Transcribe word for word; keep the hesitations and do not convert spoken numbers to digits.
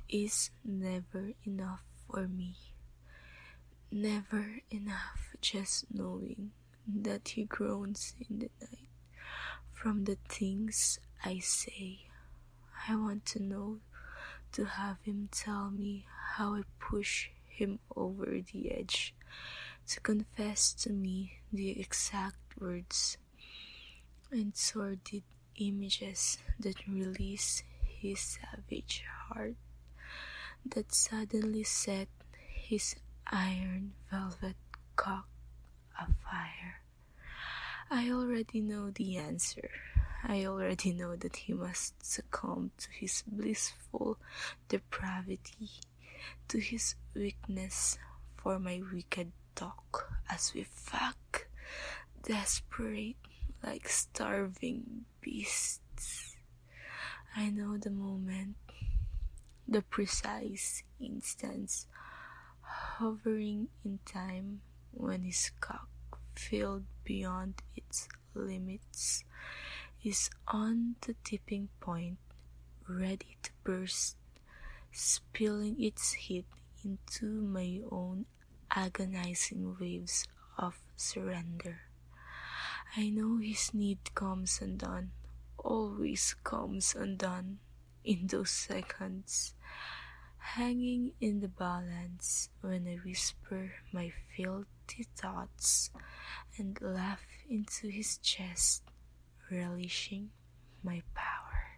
is never enough for me. Never enough just knowing that he groans in the night from the things I say. I want to know, to have him tell me how I push him over the edge, to confess to me the exact words and sordid images that release his savage heart, that suddenly set his iron velvet cock afire. I already know the answer. I already know that he must succumb to his blissful depravity, to his weakness for my wicked talk as we fuck, desperate like starving beasts. I know the moment, the precise instance, hovering in time when his cock, filled beyond its limits, is on the tipping point, ready to burst, spilling its heat into my own agonizing waves of surrender. I know his need comes undone, always comes undone in those seconds, hanging in the balance when I whisper my filthy thoughts and laugh into his chest, relishing my power.